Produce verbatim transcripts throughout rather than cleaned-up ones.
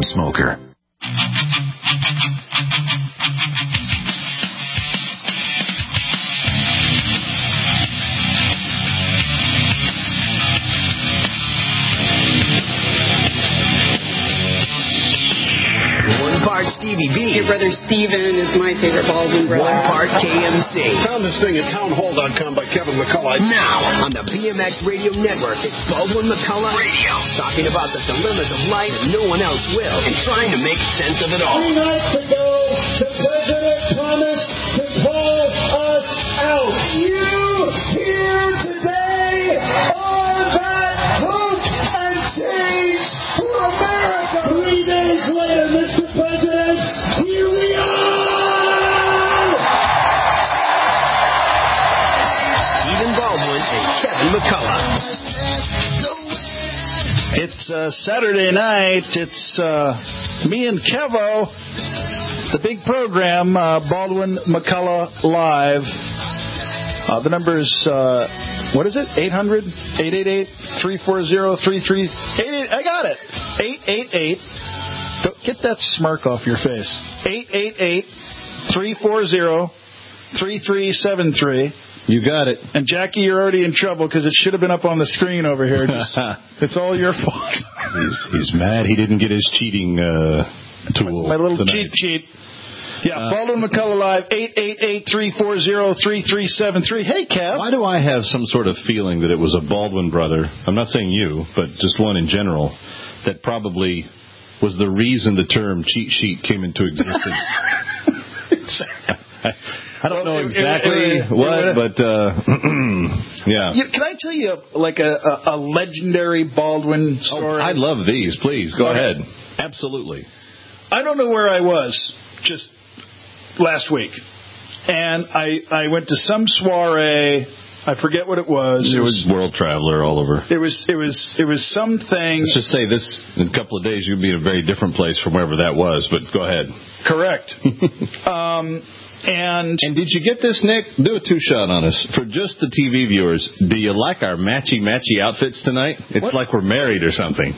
smoker. Stevie B. Your brother Steven is my favorite Baldwin brother. One part K M C. Found this thing at townhall dot com by Kevin McCullough. Now, on the B M X Radio Network, it's Baldwin McCullough Radio. Talking about the dilemmas of life and no one else will, and trying to make sense of it all. Three nights ago, the president promised to pull us out. You here today are that hook and change for America. Three days later, Mister President, here we are! Stephen Baldwin and Kevin McCullough. It's uh, Saturday night. It's uh, me and Kevo. The big program, uh, Baldwin McCullough Live. Uh, the number is, uh, what is it? eight hundred, eight eight eight, three four zero, three three eight eight. I got it. eight eight eight. Get that smirk off your face. eight eight eight, three four zero, three three seven three. You got it. And Jackie, you're already in trouble because it should have been up on the screen over here. Just, it's all your fault. he's, he's mad he didn't get his cheating uh, tool. My, my little tonight. cheat sheet. Yeah, Uh, Baldwin McCullough Live, eight eight eight, three four zero, three three seven three. Hey, Kev. Why do I have some sort of feeling that it was a Baldwin brother? I'm not saying you, but just one in general, that probably was the reason the term cheat sheet came into existence. I don't know exactly what, but uh, yeah. You, can I tell you like a, a, a legendary Baldwin story? Oh, I love these. Please go Okay. ahead. Absolutely. I don't know where I was just last week, and I I went to some soiree. I forget what it was. It was World Traveler all over. It was it was it was something. Let's just say this: in a couple of days, you'll be in a very different place from wherever that was. But go ahead. Correct. um, and and did you get this, Nick? Do a two shot on us for just the T V viewers. Do you like our matchy matchy outfits tonight? It's What? like we're married or something.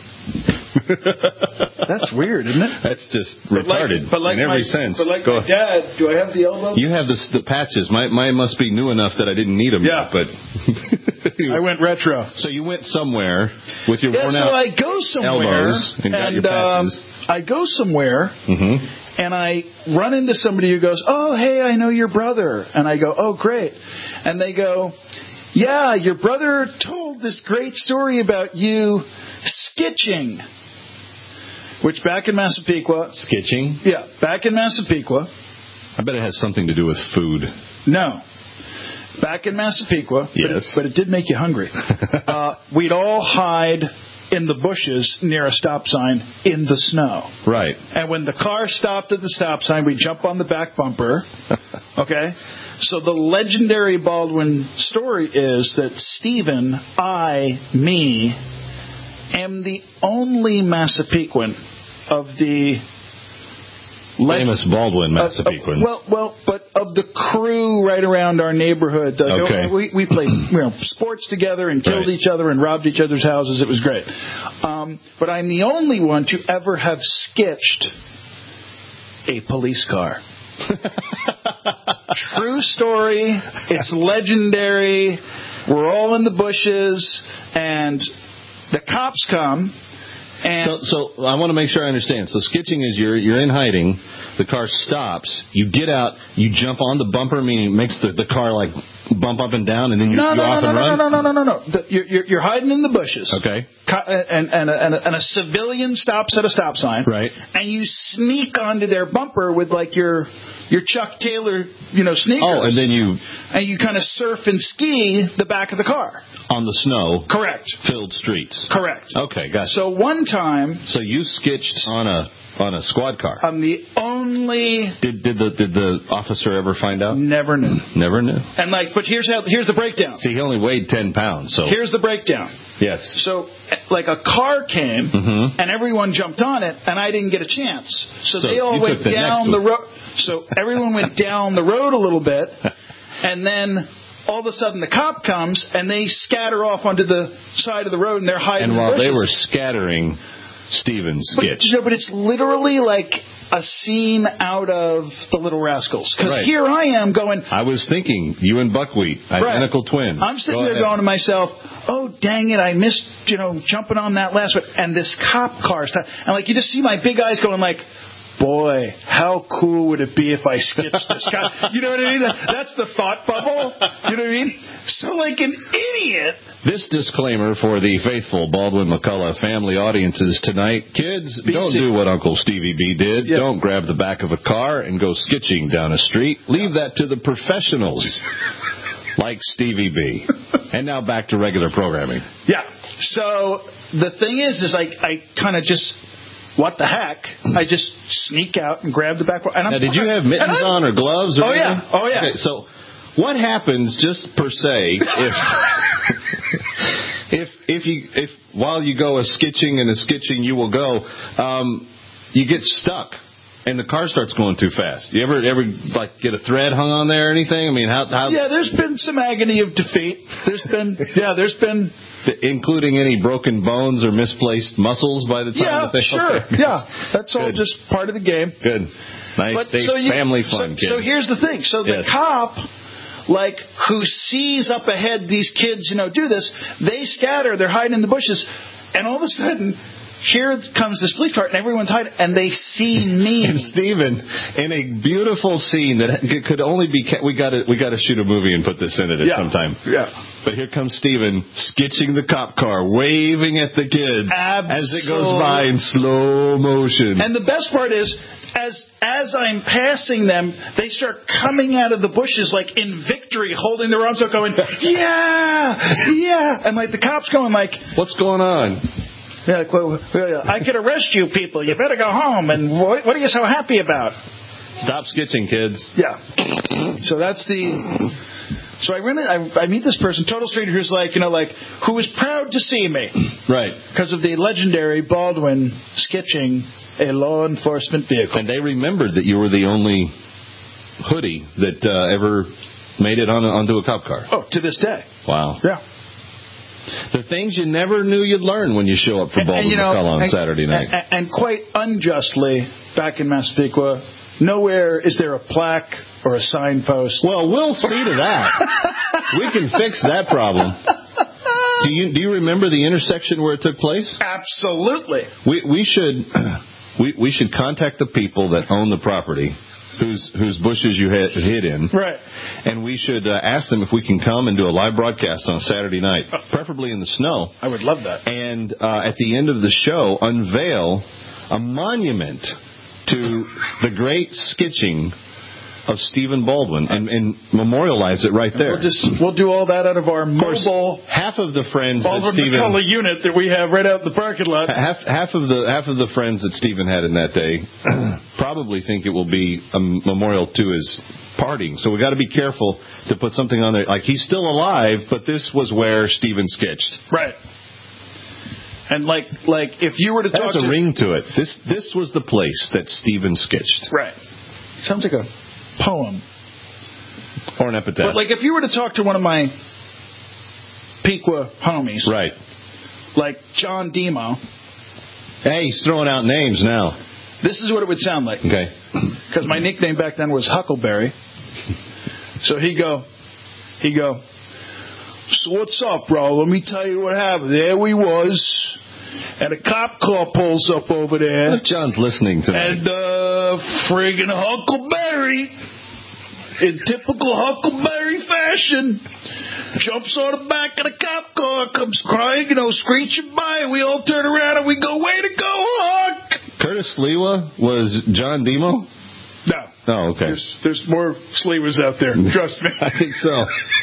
That's weird, isn't it? That's just But retarded like, but like in every my, sense. But like Go my dad, do I have the elbow? You have this, the patches. My, mine must be new enough that I didn't need them. Yeah. Yet, but I went retro. So you went somewhere with your Yeah, worn so out I go somewhere, elbows and got your um, patches. I go somewhere, Mm-hmm. and I run into somebody who goes, "Oh, hey, I know your brother," and I go, "Oh, great," and they go, "Yeah, your brother told this great story about you skitching." Which back in Massapequa... Skitching? Yeah, back in Massapequa... I bet it has something to do with food. No. Back in Massapequa... Yes. But it, but it did make you hungry. uh, we'd all hide in the bushes near a stop sign in the snow. Right. And when the car stopped at the stop sign, we'd jump on the back bumper. Okay? So the legendary Baldwin story is that Stephen, I, me... am the only Massapequan of the famous Baldwin Massapequan. Uh, uh, well, well, but of the crew right around our neighborhood. Uh, Okay. We we played you know sports together and killed Right. each other and robbed each other's houses. It was great. Um, but I'm the only one to ever have sketched a police car. True story. It's legendary. We're all in the bushes and. The cops come, and So, so I want to make sure I understand. So sketching is you're you're in hiding, the car stops, you get out, you jump on the bumper, meaning it makes the, the car like bump up and down, and then you, no, you no, off no, and no, run? no, no, no, no, no, no. The, you're, you're you're hiding in the bushes. Okay. Co- And and a, and, a, and a civilian stops at a stop sign. Right. And you sneak onto their bumper with like your your Chuck Taylor, you know, sneakers. Oh, and then you and you kind of surf and ski the back of the car. on the snow Correct. filled streets. Correct. Okay, gotcha. So one time, So you sketched on a on a squad car. I'm the only. Did did the did the officer ever find out? Never knew. Never knew. And like, but here's how. Here's the breakdown. See, he only weighed ten pounds. So Here's the breakdown. yes. So, like a car came, Mhm. and everyone jumped on it, and I didn't get a chance. So, So they all you went took the down next the road. So everyone went down the road a little bit, and then all of a sudden the cop comes, and they scatter off onto the side of the road, and they're hiding And in while the bushes. they were scattering, Steven sketch. But, no, but it's literally like a scene out of The Little Rascals. Because Right. here I am going... I was thinking, you and Buckwheat, identical Right. twin. I'm sitting Go there ahead. going to myself, oh, dang it, I missed, you know, jumping on that last one. And this cop car stuff. And, like, you just see my big eyes going like, boy, how cool would it be if I sketched this guy? You know what I mean? That's the thought bubble. You know what I mean? So, like an idiot... This disclaimer for the faithful Baldwin McCullough family audiences tonight. Kids, B C. don't do what Uncle Stevie B did. Yeah. Don't grab the back of a car and go skitching down a street. Leave that to the professionals like Stevie B. And now back to regular programming. Yeah. So the thing is, is I, I kind of just, what the heck? I just sneak out and grab the back. And I'm, Now, did you have mittens on or gloves? Or Oh, yeah. anything? Oh, yeah. Okay, so what happens, just per se, if... If if you if while you go a skitching and a skitching you will go, um, you get stuck and the car starts going too fast. You ever ever like get a thread hung on there or anything? I mean, how how? Yeah, there's been some agony of defeat. There's been yeah, there's been including any broken bones or misplaced muscles by the time yeah, that they sure, okay. yeah, that's all Good. just part of the game. Good, nice, But safe so you, family so, fun, kid. So here's the thing. So the Yes. cop, like, who sees up ahead these kids, you know, do this, they scatter, they're hiding in the bushes, and all of a sudden, here comes this police car, and everyone's hiding, and they see me. And Stephen, in a beautiful scene that could only be, ca- we got to we got to shoot a movie and put this in it at Yeah. some time. Yeah. But here comes Stephen, sketching the cop car, waving at the kids as it goes by in slow motion. And the best part is, as as I'm passing them, they start coming out of the bushes like in victory, holding their arms up, going, yeah, yeah. And like the cops going like, what's going on? Yeah, like, well, well, I could arrest you people. You better go home. And what, what are you so happy about? Stop sketching, kids. Yeah. So that's the... So I really, I, I meet this person, total stranger, who's like, you know, like, who is proud to see me. Right. Because of the legendary Baldwin sketching a law enforcement vehicle. And they remembered that you were the only hoodie that uh, ever made it on a, onto a cop car. Oh, to this day. Wow. Yeah. The things you never knew you'd learn when you show up for Baldwin and, you know, McCullough on and, Saturday night. And, and quite unjustly, back in Massapequa, nowhere is there a plaque or a signpost. Well, we'll see to that. We can fix that problem. Do you do you remember the intersection where it took place? Absolutely. We we should we we should contact the people that own the property, whose whose bushes you hid, hid in. Right. And we should uh, ask them if we can come and do a live broadcast on Saturday night, preferably in the snow. I would love that. And uh, at the end of the show, unveil a monument to the great sketching of Stephen Baldwin and, and memorialize it right there. We'll just we'll do all that out of our Of course, mobile half of the friends that Baldwin Stephen McCullough unit that we have right out in the parking lot. half half of the half of the friends that Stephen had in that day probably think it will be a memorial to his parting. So we got to be careful to put something on there like he's still alive, but this was where Stephen sketched. Right. And like like if you were to talk There's a to ring to it. This this was the place that Stephen sketched. right. Sounds like a poem. Or an epitaph. But like if you were to talk to one of my Pequa homies, right. like John Demo, Hey, he's throwing out names now. this is what it would sound like. Okay. Because my nickname back then was Huckleberry. So he go, he go, so what's up, bro? Let me tell you what happened. There we was, and a cop car pulls up over there. What if John's listening tonight? And uh, friggin' Huckleberry, in typical Huckleberry fashion, jumps on the back of the cop car, comes crying, you know, screeching by, and we all turn around and we go, way to go, Huck! Curtis Lewa was John Demo? No. Oh, okay. There's, there's more Slewers out there, trust me. I think so.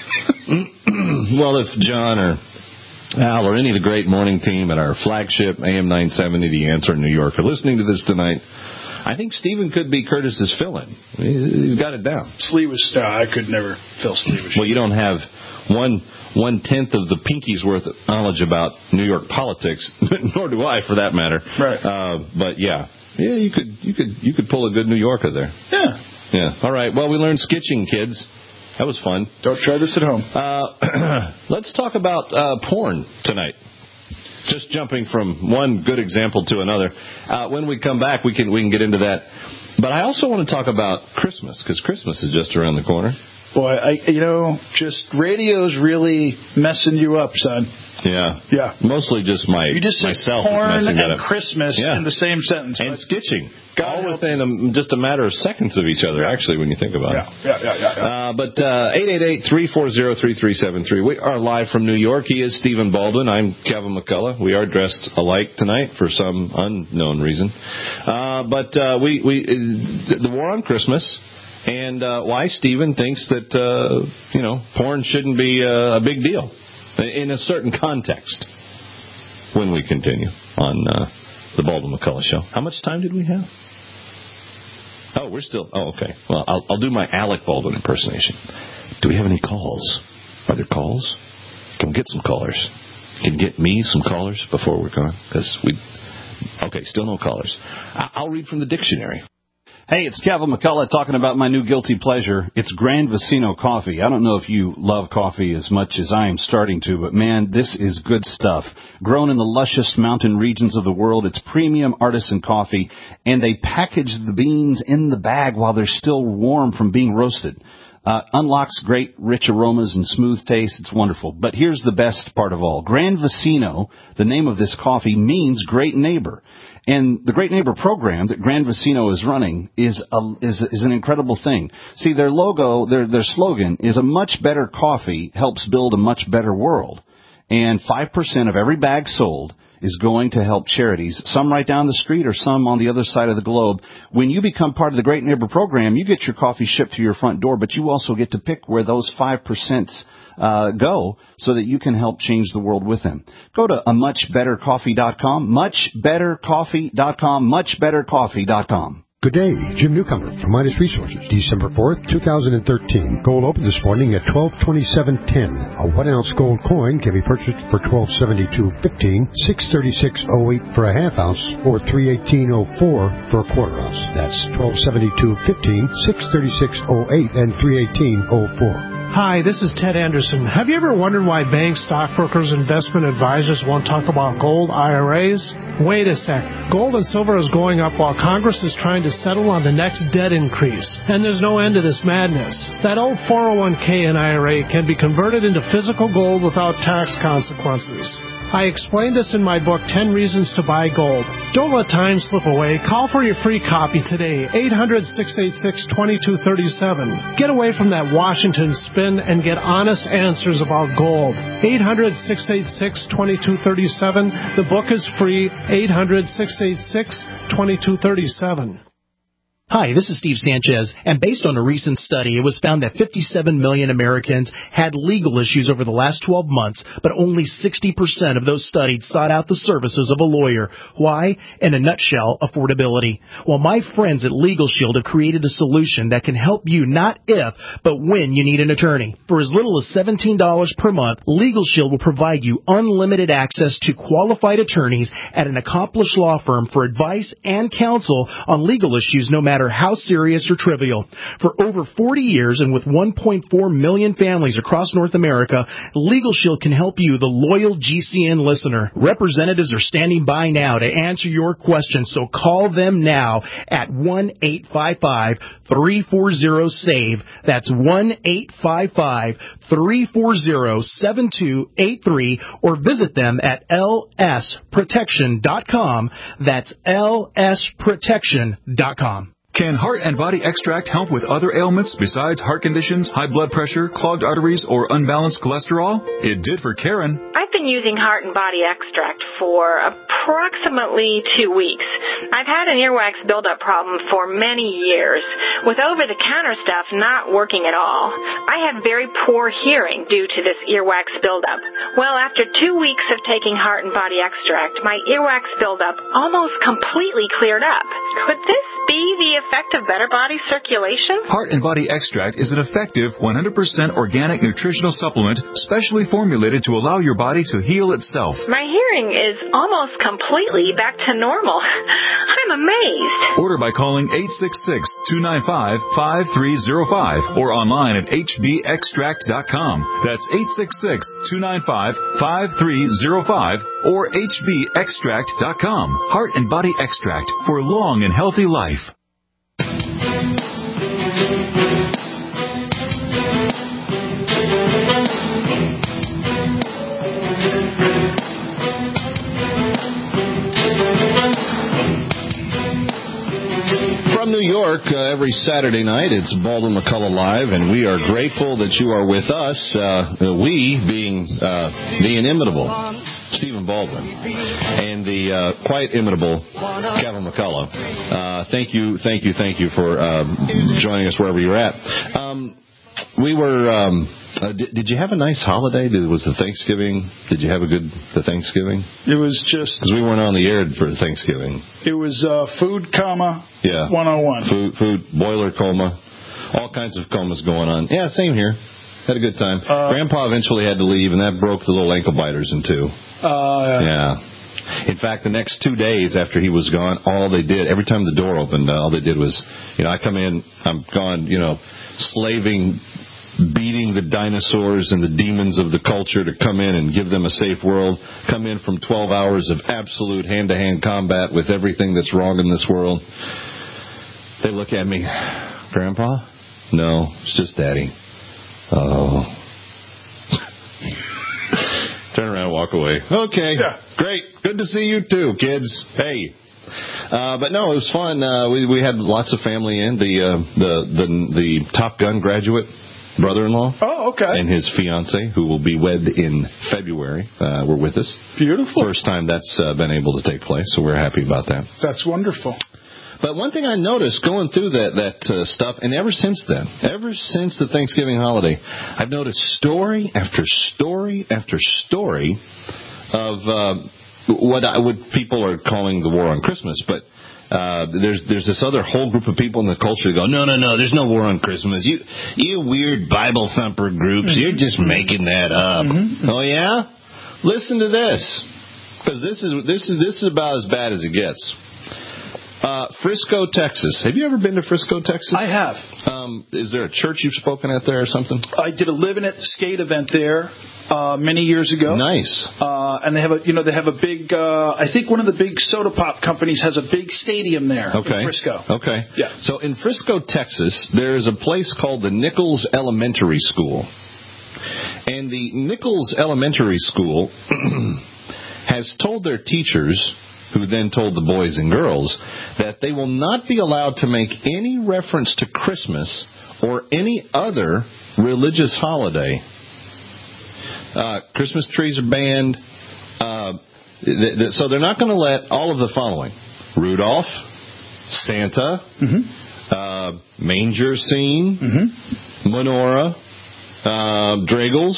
Well, if John or Al or any of the great morning team at our flagship A M nine seventy, The Answer in New York, are listening to this tonight, I think Stephen could be Curtis's fill-in. He's got it down. Slewers, no, I could never fill Slewers. Well, you don't have one one tenth of the pinky's worth of knowledge about New York politics, nor do I, for that matter. Right. Uh, but yeah, yeah, you could you could you could pull a good New Yorker there. Yeah. Yeah. All right. Well, we learned sketching, kids. That was fun. Don't try this at home. Uh, let's talk about uh, porn tonight. just jumping from one good example to another. Uh, when we come back, we can we can get into that. But I also want to talk about Christmas, because Christmas is just around the corner. Boy, I, you know, just radio's really messing you up, son. Yeah. Yeah. Mostly just my you just myself porn messing and that up. Christmas yeah. in the same sentence. And skitching. God all within a, just a matter of seconds of each other, actually, when you think about yeah. it. Yeah, yeah, yeah. yeah. Uh, but uh, eight eight eight, three four zero, three three seven three. We are live from New York. He is Stephen Baldwin. I'm Kevin McCullough. We are dressed alike tonight for some unknown reason. Uh, but uh, we, we uh, the war on Christmas. And uh, why Stephen thinks that, uh, you know, porn shouldn't be uh, a big deal in a certain context when we continue on uh, the Baldwin McCullough Show. How much time did we have? Oh, we're still... Oh, okay. Well, I'll, I'll do my Alec Baldwin impersonation. Do we have any calls? Are there calls? Can we get some callers? Can you get me some callers before we're gone? Because we... Okay, still no callers. I- I'll read from the dictionary. Hey, it's Kevin McCullough talking about my new guilty pleasure. It's Grand Vicino coffee. I don't know if you love coffee as much as I am starting to, but man, this is good stuff. Grown in the luscious mountain regions of the world, it's premium artisan coffee, and they package the beans in the bag while they're still warm from being roasted. Uh, unlocks great, rich aromas and smooth taste. It's wonderful. But here's the best part of all. Grand Vicino, the name of this coffee, means great neighbor. And the Great Neighbor program that Grand Vicino is running is a, is, is an incredible thing. See, their logo, their, their slogan is a much better coffee helps build a much better world. And five percent of every bag sold is going to help charities, some right down the street or some on the other side of the globe. When you become part of the Great Neighbor program, you get your coffee shipped to your front door, but you also get to pick where those five percent uh, go so that you can help change the world with them. Go to a much better coffee dot com, much better coffee dot com, much better coffee dot com. Good day, Jim Newcomer from Midas Resources. December fourth, twenty thirteen. Gold opened this morning at twelve twenty-seven ten. A one ounce gold coin can be purchased for twelve seventy-two fifteen, six thirty-six oh eight for a half ounce, or three eighteen oh four for a quarter ounce. That's twelve seventy-two fifteen, six thirty-six oh eight, and three eighteen oh four. Hi, this is Ted Anderson. Have you ever wondered why banks, stockbrokers, investment advisors won't talk about gold I R As? Wait a sec. Gold and silver is going up while Congress is trying to settle on the next debt increase. And there's no end to this madness. That old four oh one k and I R A can be converted into physical gold without tax consequences. I explained this in my book, ten Reasons to Buy Gold. Don't let time slip away. Call for your free copy today, eight hundred, six eight six, two two three seven. Get away from that Washington spin and get honest answers about gold. eight hundred, six eight six, two two three seven. The book is free, eight hundred, six eight six, two two three seven. Hi, this is Steve Sanchez, and based on a recent study, it was found that fifty-seven million Americans had legal issues over the last twelve months, but only sixty percent of those studied sought out the services of a lawyer. Why? In a nutshell, affordability. Well, my friends at Legal Shield have created a solution that can help you not if, but when you need an attorney. For as little as seventeen dollars per month, Legal Shield will provide you unlimited access to qualified attorneys at an accomplished law firm for advice and counsel on legal issues, no matter how serious or trivial. For over forty years and with one point four million families across North America, Legal Shield can help you, the loyal G C N listener. Representatives are standing by now to answer your questions, so call them now at one eight five five, three four zero, S A V E. That's one eight five five, three four zero, seven two eight three, or visit them at L S protection dot com. That's L S protection dot com. Can Heart and Body Extract help with other ailments besides heart conditions, high blood pressure, clogged arteries, or unbalanced cholesterol? It did for Karen. I've been using Heart and Body Extract for approximately two weeks. I've had an earwax buildup problem for many years, with over-the-counter stuff not working at all. I had very poor hearing due to this earwax buildup. Well, after two weeks of taking Heart and Body Extract, my earwax buildup almost completely cleared up. Could this be the effect of better body circulation? Heart and Body Extract is an effective one hundred percent organic nutritional supplement specially formulated to allow your body to heal itself. My hearing is almost completely back to normal. I'm amazed. Order by calling eight six six, two nine five, five three zero five or online at h b extract dot com. That's eight six six, two nine five, five three zero five or h b extract dot com. Heart and Body Extract for long and healthy life. From New York, uh, every Saturday night, it's Baldwin McCullough Live, and we are grateful that you are with us, uh, we being uh, the inimitable Stephen Baldwin and the uh, quite imitable Kevin McCullough. Uh, thank you, thank you, thank you for uh, joining us wherever you're at. Um, we were... Um, Uh, did, did you have a nice holiday? Did, was the Thanksgiving? Did you have a good the Thanksgiving? It was just because we weren't on the air for Thanksgiving. It was uh, food, comma, yeah, one oh one. Food, food, boiler coma, all kinds of comas going on. Yeah, same here. Had a good time. Uh, Grandpa eventually had to leave, and that broke the little ankle biters in two. Uh, yeah. In fact, the next two days after he was gone, all they did, every time the door opened, uh, all they did was, you know, I come in, I'm gone, you know, slaving, beating the dinosaurs and the demons of the culture to come in and give them a safe world, come in from twelve hours of absolute hand-to-hand combat with everything that's wrong in this world. They look at me, Grandpa? No, it's just Daddy. Oh. Turn around and walk away. Okay, yeah. Great. Good to see you too, kids. Hey. Uh, but no, it was fun. Uh, we, we had lots of family in. The, uh, the, the, the Top Gun graduate brother-in-law. Oh, okay. And his fiancée, who will be wed in February, uh, were with us. Beautiful. First time that's uh, been able to take place, so we're happy about that. That's wonderful. But one thing I noticed going through that that uh, stuff, and ever since then, ever since the Thanksgiving holiday, I've noticed story after story after story of uh, what I, what people are calling the war on Christmas, but. Uh, there's there's this other whole group of people in the culture that go, no, no, no, there's no war on Christmas. You you weird Bible thumper groups, mm-hmm. you're just making that up. Mm-hmm. Oh, yeah? Listen to this. Because this is, this, is, this is about as bad as it gets. Uh, Frisco, Texas. Have you ever been to Frisco, Texas? I have. Um, is there a church you've spoken at there or something? I did a Living at Skate event there uh, many years ago. Nice. Uh, and they have a, you know, they have a big. Uh, I think one of the big soda pop companies has a big stadium there okay. in Frisco. Okay. Yeah. So in Frisco, Texas, there is a place called the Nichols Elementary School, and the Nichols Elementary School has told their teachers, who then told the boys and girls, that they will not be allowed to make any reference to Christmas or any other religious holiday. Uh, Christmas trees are banned. Uh, th- th- so they're not going to let all of the following. Rudolph, Santa, mm-hmm. uh, manger scene, mm-hmm. menorah, uh, Dragles,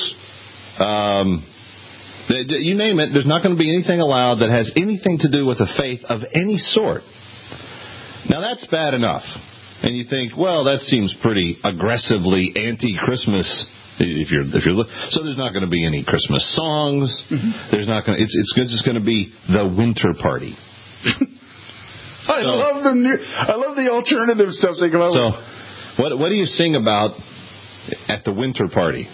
um you name it, there's not going to be anything allowed that has anything to do with a faith of any sort. Now, that's bad enough. And you think, well, that seems pretty aggressively anti-Christmas. If you're, if you're, so there's not going to be any Christmas songs. Mm-hmm. There's not going. To, it's it's just going to be the winter party. I so, love the new. I love the alternative stuff they come up with. So, what what do you sing about at the winter party?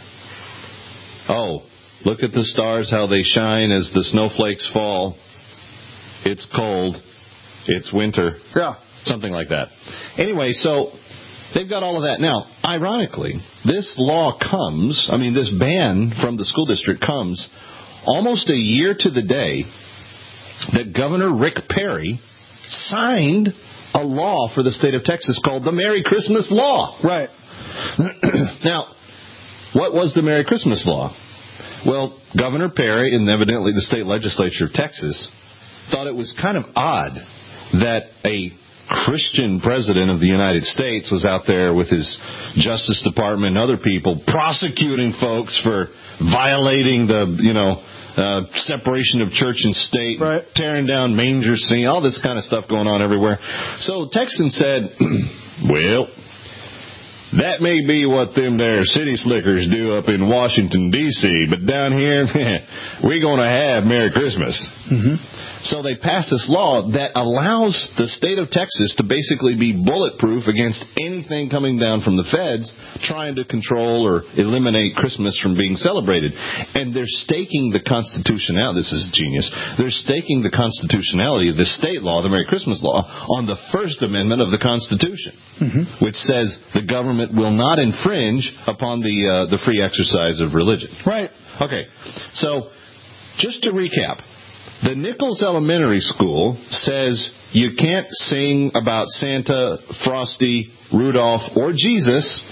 Oh. Look at the stars, how they shine as the snowflakes fall. It's cold. It's winter. Yeah. Something like that. Anyway, so they've got all of that. Now, ironically, this law comes, I mean, this ban from the school district comes almost a year to the day that Governor Rick Perry signed a law for the state of Texas called the Merry Christmas Law. Right. Now, what was the Merry Christmas Law? Well, Governor Perry, and evidently the state legislature of Texas, thought it was kind of odd that a Christian president of the United States was out there with his Justice Department and other people prosecuting folks for violating the, you know, uh, separation of church and state, right. tearing down manger scene, all this kind of stuff going on everywhere. So Texans said, well, that may be what them there city slickers do up in Washington, D C, but down here, we're going to have Merry Christmas. Mm-hmm. So they passed this law that allows the state of Texas to basically be bulletproof against anything coming down from the feds trying to control or eliminate Christmas from being celebrated. And they're staking the constitutionality. This is genius. They're staking the constitutionality of the state law, the Merry Christmas law, on the First Amendment of the Constitution, mm-hmm. which says the government will not infringe upon the uh, the free exercise of religion. Right. Okay. So, just to recap. The Nichols Elementary School says you can't sing about Santa, Frosty, Rudolph, or Jesus.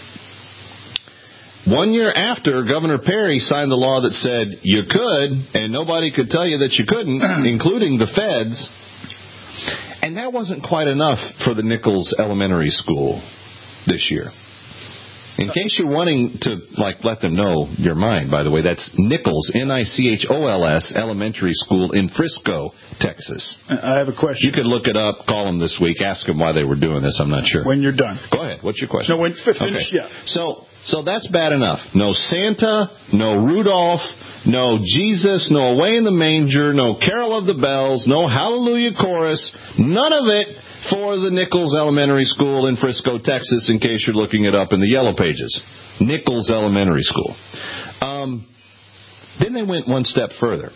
One year after, Governor Perry signed the law that said you could, and nobody could tell you that you couldn't, including the feds. And that wasn't quite enough for the Nichols Elementary School this year. In case you're wanting to, like, let them know your mind, by the way, that's Nichols, N I C H O L S, Elementary School in Frisco, Texas. I have a question. You could look it up, call them this week, ask them why they were doing this. I'm not sure. When you're done. Go ahead. What's your question? No, when finish, okay. yeah. So, so that's bad enough. No Santa, no Rudolph, no Jesus, no Away in the Manger, no Carol of the Bells, no Hallelujah Chorus, none of it for the Nichols Elementary School in Frisco, Texas, in case you're looking it up in the Yellow Pages. Nichols Elementary School. Um, then they went one step further.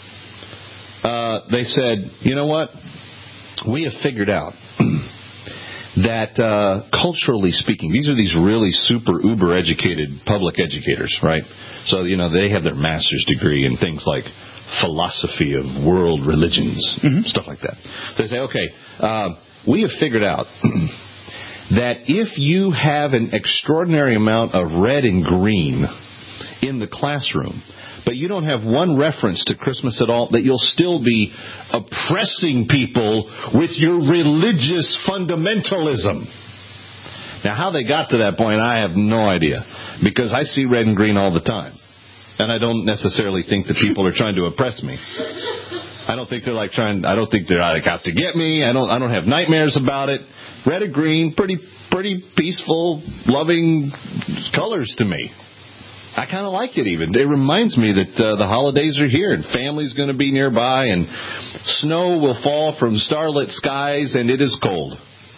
Uh, they said, you know what? We have figured out that uh, culturally speaking, these are these really super uber educated public educators, right? So, you know, they have their master's degree in things like philosophy of world religions, mm-hmm. stuff like that. They say, okay, uh, we have figured out that if you have an extraordinary amount of red and green in the classroom, but you don't have one reference to Christmas at all, that you'll still be oppressing people with your religious fundamentalism. Now, how they got to that point, I have no idea, because I see red and green all the time. And I don't necessarily think that people are trying to oppress me. I don't think they're like trying. I don't think they're like out to get me. I don't. I don't have nightmares about it. Red and green, pretty, pretty peaceful, loving colors to me. I kind of like it. Even it reminds me that uh, the holidays are here and family's going to be nearby, and snow will fall from starlit skies, and it is cold.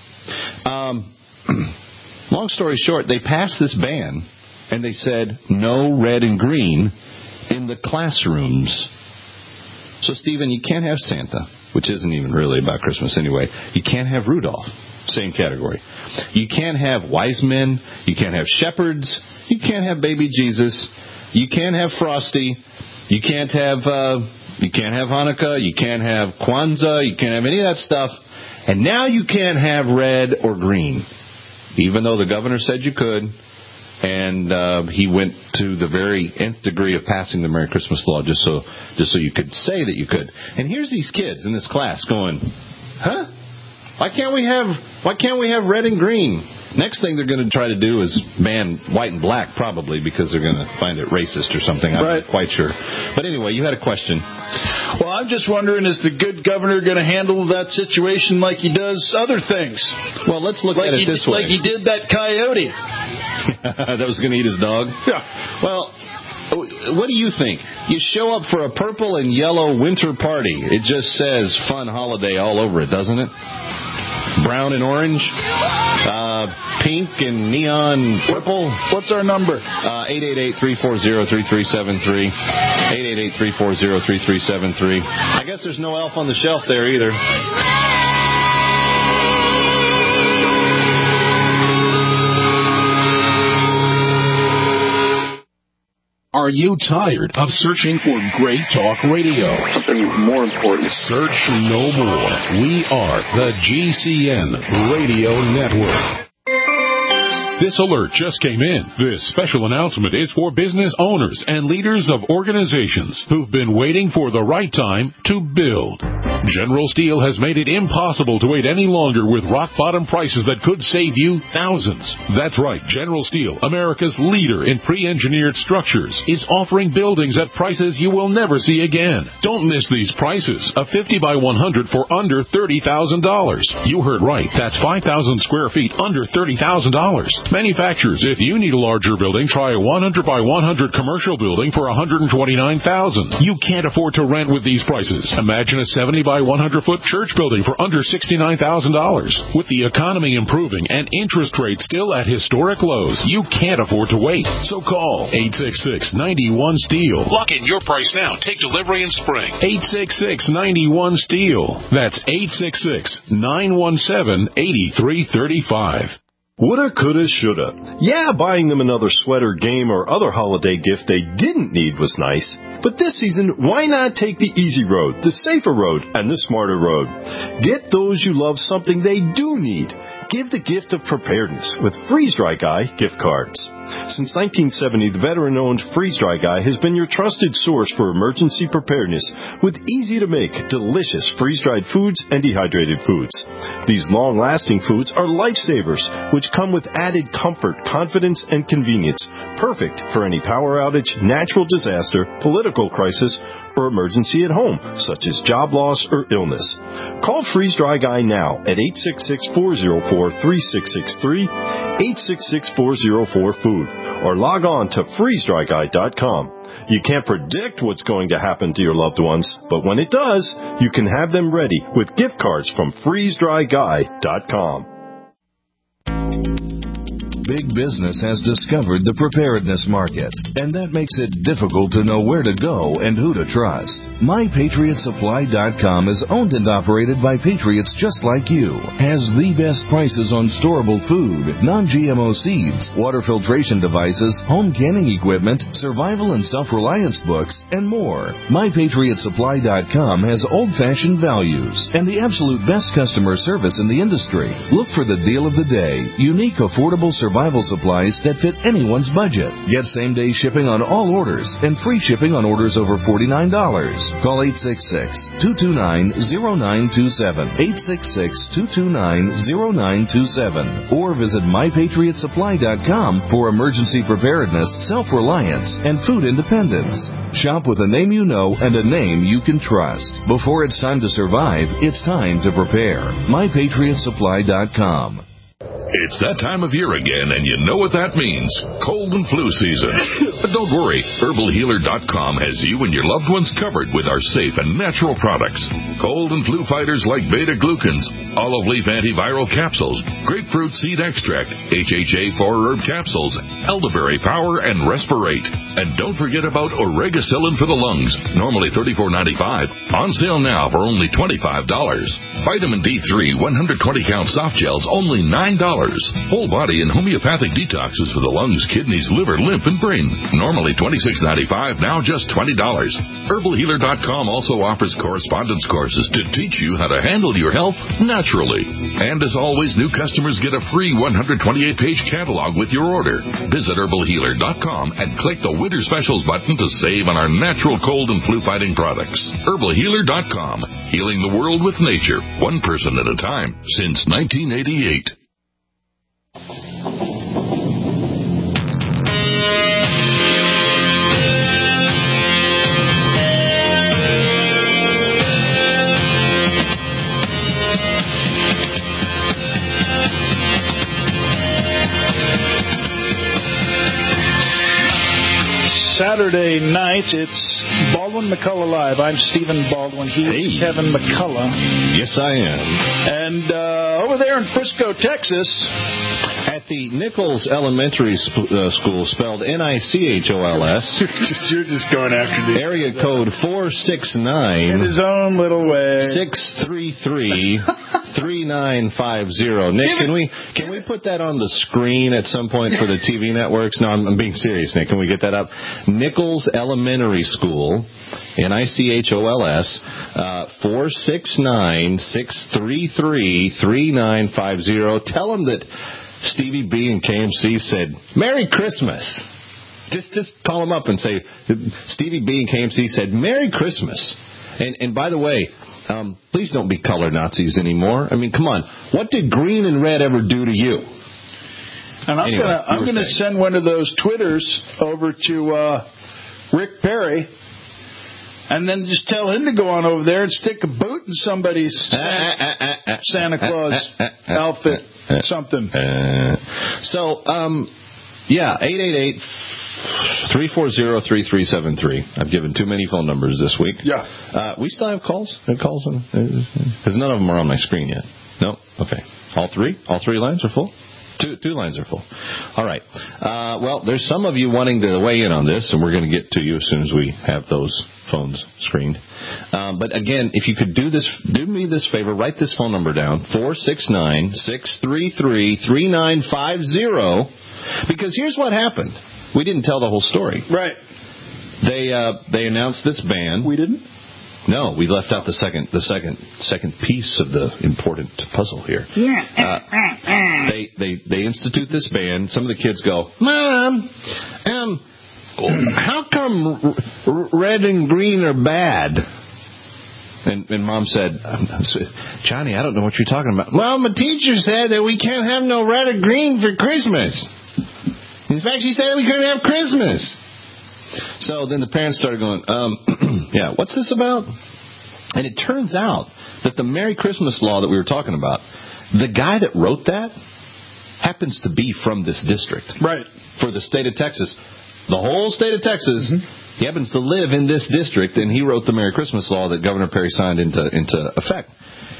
Um, long story short, they passed this ban. And they said, no red and green in the classrooms. So, Stephen, you can't have Santa, which isn't even really about Christmas anyway. You can't have Rudolph, same category. You can't have wise men. You can't have shepherds. You can't have baby Jesus. You can't have Frosty. You can't have uh, you can't have Hanukkah. You can't have Kwanzaa. You can't have any of that stuff. And now you can't have red or green, even though the governor said you could. And uh, he went to the very nth degree of passing the Merry Christmas law just so just so you could say that you could. And here's these kids in this class going, huh? Why can't we have why can't we have red and green? Next thing they're going to try to do is ban white and black, probably, because they're going to find it racist or something. I'm right. not quite sure. But anyway, you had a question. Well, I'm just wondering, is the good governor going to handle that situation like he does other things? Well, let's look like at it he, this way. Like he did that coyote. That was going to eat his dog? Yeah. Well, what do you think? You show up for a purple and yellow winter party. It just says fun holiday all over it, doesn't it? Brown and orange, uh, pink and neon purple. What's our number? Uh, eight eight eight, three four zero, three three seven three. eight eight eight, three four zero, three three seven three. I guess there's no elf on the shelf there either. Are you tired of searching for great talk radio? Something more important. Search no more. We are the G C N Radio Network. This alert just came in. This special announcement is for business owners and leaders of organizations who've been waiting for the right time to build. General Steel has made it impossible to wait any longer with rock-bottom prices that could save you thousands. That's right. General Steel, America's leader in pre-engineered structures, is offering buildings at prices you will never see again. Don't miss these prices. A fifty by one hundred for under thirty thousand dollars. You heard right. That's five thousand square feet under thirty thousand dollars. Manufacturers, if you need a larger building, try a one hundred by one hundred commercial building for one hundred twenty-nine thousand dollars. You can't afford to rent with these prices. Imagine a seventy by one hundred foot church building for under sixty-nine thousand dollars. With the economy improving and interest rates still at historic lows, you can't afford to wait. So call eight six six, nine one, STEEL. Lock in your price now. Take delivery in spring. eight six six, nine one, STEEL. That's eight six six, nine one seven, eight three three five. Woulda, coulda, shoulda. Yeah, buying them another sweater, game, or other holiday gift they didn't need was nice. But this season, why not take the easy road, the safer road, and the smarter road? Get those you love something they do need. Give the gift of preparedness with Freeze Dry Guy gift cards. Since nineteen seventy, the veteran-owned Freeze Dry Guy has been your trusted source for emergency preparedness with easy-to-make, delicious freeze-dried foods and dehydrated foods. These long-lasting foods are lifesavers, which come with added comfort, confidence, and convenience, perfect for any power outage, natural disaster, political crisis, or emergency at home, such as job loss or illness. Call Freeze Dry Guy now at eight six six, four zero four, three six six three, eight six six, four zero four, food, or log on to freeze dry guy dot com. You can't predict what's going to happen to your loved ones, but when it does, you can have them ready with gift cards from freeze dry guy dot com. Big business has discovered the preparedness market, and that makes it difficult to know where to go and who to trust. my patriot supply dot com is owned and operated by patriots just like you, has the best prices on storable food, non-G M O seeds, water filtration devices, home canning equipment, survival and self-reliance books, and more. my patriot supply dot com has old-fashioned values and the absolute best customer service in the industry. Look for the deal of the day, unique, affordable survival supplies that fit anyone's budget. Get same-day shipping on all orders and free shipping on orders over forty-nine dollars. Call eight six six, two two nine, zero nine two seven, eight six six, two two nine, zero nine two seven, or visit my patriot supply dot com for emergency preparedness, self-reliance, and food independence. Shop with a name you know and a name you can trust. Before it's time to survive, it's time to prepare. my patriot supply dot com. It's that time of year again, and you know what that means. Cold and flu season. But don't worry. herbal healer dot com has you and your loved ones covered with our safe and natural products. Cold and flu fighters like beta-glucans, olive leaf antiviral capsules, grapefruit seed extract, H H A four herb capsules, elderberry power, and respirate. And don't forget about oregacillin for the lungs, normally thirty-four ninety-five, on sale now for only twenty-five dollars. Vitamin D three one hundred twenty count soft gels, only nine dollars. Whole body and homeopathic detoxes for the lungs, kidneys, liver, lymph, and brain. Normally twenty-six ninety-five, now just twenty dollars. herbal healer dot com also offers correspondence courses to teach you how to handle your health naturally. And as always, new customers get a free one hundred twenty-eight page catalog with your order. Visit herbal healer dot com and click the Winter Specials button to save on our natural cold and flu fighting products. herbal healer dot com. Healing the world with nature, one person at a time, since nineteen eighty-eight. Saturday night, it's Baldwin McCullough Live. I'm Stephen Baldwin. He's hey. Kevin McCullough. Yes, I am. And uh, over there in Frisco, Texas, at the Nichols Elementary sp- uh, School, spelled N I C H O L S. You're just going after the area code four six nine. In his own little way. six three three, three nine five zero. Nick, can we can we put that on the screen at some point for the T V networks? No, I'm, I'm being serious, Nick. Can we get that up? Nichols Elementary School, N I C H O L S, uh, four six nine, six three three, three nine five zero. Tell them that Stevie B and K M C said, Merry Christmas. Just just call them up and say, Stevie B and K M C said, Merry Christmas. And, and by the way, um, please don't be color Nazis anymore. I mean, come on. What did green and red ever do to you? And I'm anyway, gonna I'm gonna send one of those Twitters over to uh, Rick Perry. And then just tell him to go on over there and stick a boot in somebody's Santa, Santa Claus outfit, something. So, um, yeah, eight eight eight, three four zero, three three seven three. I've given too many phone numbers this week. Yeah. Uh, we still have calls? Have calls? Because none of them are on my screen yet. No? Okay. All three? All three lines are full? Two, two lines are full. All right. Uh, well, there's some of you wanting to weigh in on this, and we're going to get to you as soon as we have those phones screened. Um, but again, if you could do this, do me this favor, write this phone number down, four six nine, six three three, three nine five zero, because here's what happened. We didn't tell the whole story. Right. They uh, they announced this ban. We didn't? No, we left out the second the second second piece of the important puzzle here. Yeah. Uh, they they they institute this ban. Some of the kids go, Mom, um, how come r- red and green are bad? And, and Mom said, Johnny, I don't know what you're talking about. Well, my teacher said that we can't have no red or green for Christmas. In fact, she said we couldn't have Christmas. So then the parents started going, um, yeah, what's this about? And it turns out that the Merry Christmas law that we were talking about, the guy that wrote that happens to be from this district. Right. For the state of Texas. The whole state of Texas, mm-hmm. He happens to live in this district, and he wrote the Merry Christmas law that Governor Perry signed into into effect.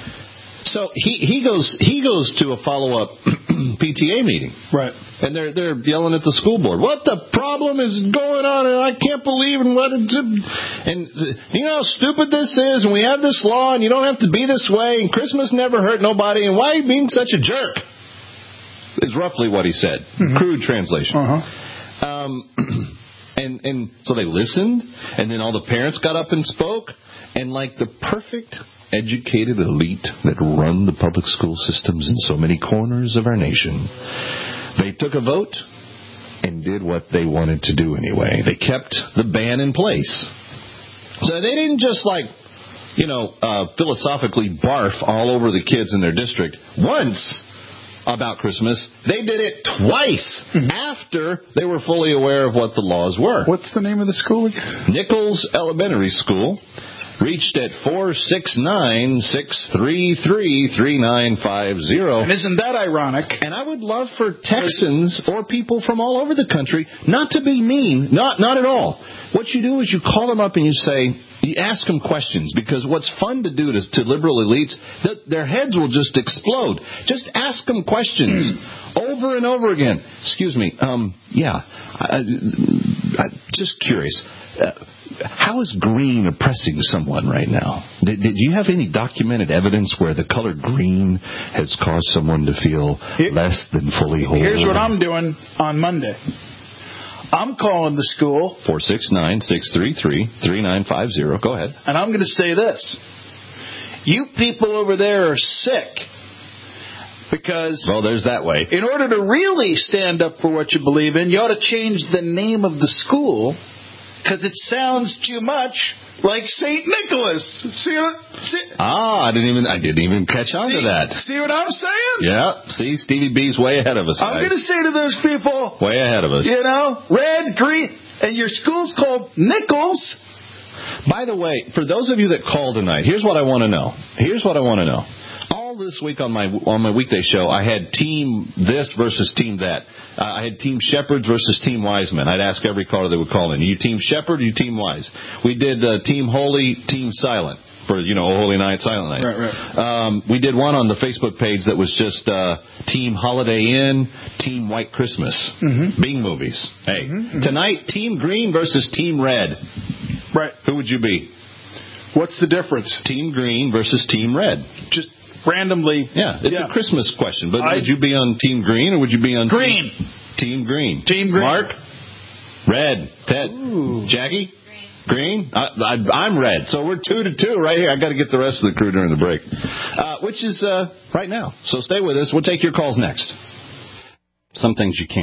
So he, he goes he goes to a follow-up P T A meeting. Right. And they're they're yelling at the school board. What the problem is going on? And I can't believe and what it's, and you know how stupid this is, and we have this law, and you don't have to be this way, and Christmas never hurt nobody, and why are you being such a jerk? Is roughly what he said. Mm-hmm. Crude translation. Uh-huh. Um, and and so they listened, and then all the parents got up and spoke, and like the perfect educated elite that run the public school systems in so many corners of our nation, they took a vote and did what they wanted to do anyway. They kept the ban in place. So they didn't just like, you know, uh, philosophically barf all over the kids in their district once about Christmas. They did it twice mm-hmm. after they were fully aware of what the laws were. What's the name of the school again? Nichols Elementary School. Reached at four six nine, six three three, three nine five zero. And isn't that ironic? And I would love for Texans or people from all over the country not to be mean. Not not at all. What you do is you call them up and you say, you ask them questions, because what's fun to do to, to liberal elites, that their heads will just explode. Just ask them questions over and over again. Excuse me. Um, yeah. I, I, just curious. Uh, How is green oppressing someone right now? Did, did you have any documented evidence where the color green has caused someone to feel Here, less than fully whole? Here's what I'm doing on Monday. I'm calling the school. four six nine, six three three, three nine five zero. Go ahead. And I'm going to say this. You people over there are sick. Because... Well, there's that way. In order to really stand up for what you believe in, you ought to change the name of the school... Because it sounds too much like Saint Nicholas. See what? See? Ah, I didn't even I didn't even catch on see, to that. See what I'm saying? Yeah. See, Stevie B's way ahead of us. I'm going to say to those people, way ahead of us. You know, red, green, and your school's called Nichols. By the way, for those of you that call tonight, here's what I want to know. Here's what I want to know. All this week on my on my weekday show, I had team this versus team that. Uh, I had team Shepherds versus team Wiseman. I'd ask every caller that would call in, you team Shepherd, you team Wise. We did uh, team Holy, team Silent for, you know, Holy Night, Silent Night. Right, right. Um, we did one on the Facebook page that was just uh, team Holiday Inn, team White Christmas. Mm-hmm. Bing movies. Hey, mm-hmm. Tonight, team Green versus team Red. Right. Who would you be? What's the difference? Team Green versus team Red. Just randomly. Yeah, it's yeah. a Christmas question. But I, would you be on Team Green or would you be on Green? Team, team Green. Team Green. Mark? Red. Ted? Ooh. Jackie? Green? I, I, I'm red. So we're two to two right here. I got to get the rest of the crew during the break, uh, which is uh, right now. So stay with us. We'll take your calls next. Some things you can't.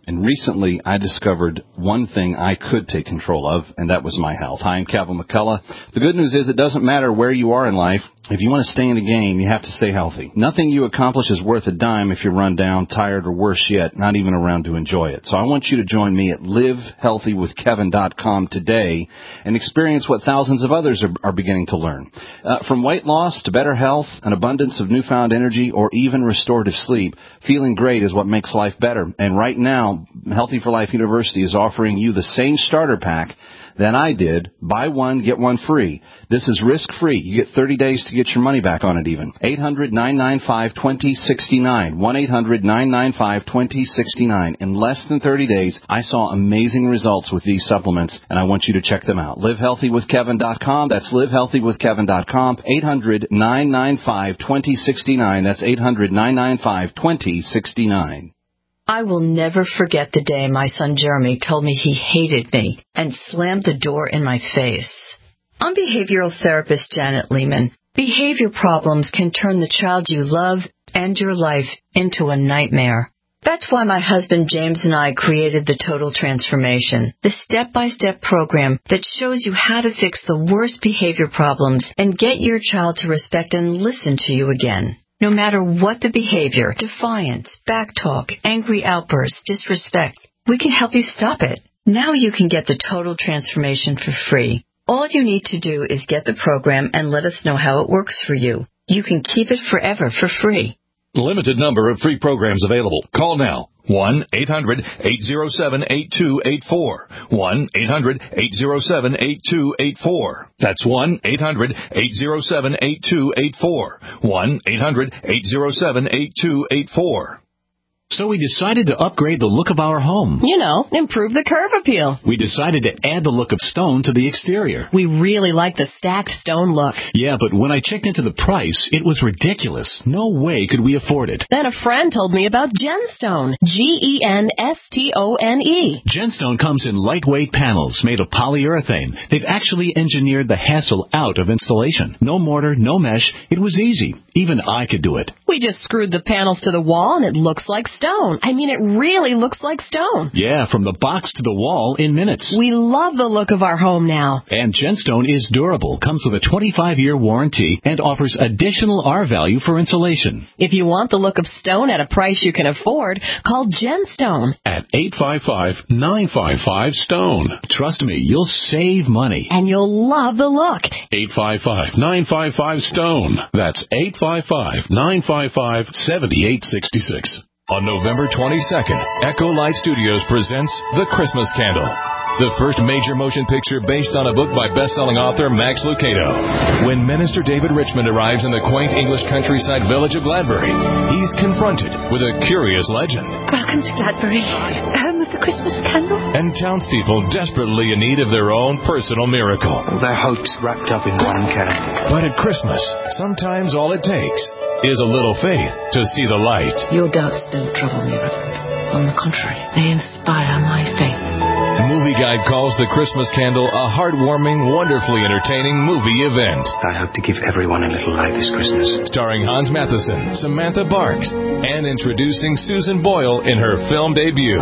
And recently, I discovered one thing I could take control of, and that was my health. Hi, I'm Kevin McCullough. The good news is it doesn't matter where you are in life. If you want to stay in the game, you have to stay healthy. Nothing you accomplish is worth a dime if you're run down, tired, or worse yet, not even around to enjoy it. So I want you to join me at live healthy with kevin dot com today and experience what thousands of others are, are beginning to learn. Uh, from weight loss to better health, an abundance of newfound energy, or even restorative sleep, feeling great is what makes life better. And right now, Healthy for Life University is offering you the same starter pack than I did. Buy one, get one free. This is risk-free. You get thirty days to get your money back on it even. eight hundred, nine nine five, two zero six nine. one eight hundred, nine nine five, two zero six nine. In less than thirty days, I saw amazing results with these supplements, and I want you to check them out. live healthy with kevin dot com. That's live healthy with kevin dot com. eight hundred, nine nine five, two zero six nine. That's eight hundred, nine nine five, two zero six nine. I will never forget the day my son Jeremy told me he hated me and slammed the door in my face. I'm behavioral therapist Janet Lehman. Behavior problems can turn the child you love and your life into a nightmare. That's why my husband James and I created the Total Transformation, the step-by-step program that shows you how to fix the worst behavior problems and get your child to respect and listen to you again. No matter what the behavior, defiance, backtalk, angry outbursts, disrespect, we can help you stop it. Now you can get the Total Transformation for free. All you need to do is get the program and let us know how it works for you. You can keep it forever for free. Limited number of free programs available. Call now. one eight hundred, eight oh seven, eight two eight four. one eight hundred, eight oh seven, eight two eight four. That's one eight hundred, eight oh seven, eight two eight four. one eight hundred, eight oh seven, eight two eight four. So we decided to upgrade the look of our home. You know, improve the curb appeal. We decided to add the look of stone to the exterior. We really like the stacked stone look. Yeah, but when I checked into the price, it was ridiculous. No way could we afford it. Then a friend told me about Genstone. G E N S T O N E. Genstone comes in lightweight panels made of polyurethane. They've actually engineered the hassle out of installation. No mortar, no mesh. It was easy. Even I could do it. We just screwed the panels to the wall and it looks like stone. I mean, it really looks like stone. Yeah, from the box to the wall in minutes. We love the look of our home now. And Genstone is durable, comes with a twenty-five year warranty, and offers additional R value for insulation. If you want the look of stone at a price you can afford, call Genstone at eight five five, nine five five, STONE. Trust me, you'll save money. And you'll love the look. eight five five, nine five five, STONE. That's eight five five, nine five five, seven eight six six. On November twenty-second, Echo Light Studios presents The Christmas Candle, the first major motion picture based on a book by best-selling author Max Lucado. When Minister David Richmond arrives in the quaint English countryside village of Gladbury, he's confronted with a curious legend. Welcome to Gladbury, home of the Christmas candle. And townspeople desperately in need of their own personal miracle. All their hopes wrapped up in one candle. But at Christmas, sometimes all it takes is a little faith to see the light. Your doubts don't trouble me, Reverend. On the contrary, they inspire my faith. Movie Guide calls The Christmas Candle a heartwarming, wonderfully entertaining movie event. I hope to give everyone a little light this Christmas. Starring Hans Matheson, Samantha Barks, and introducing Susan Boyle in her film debut.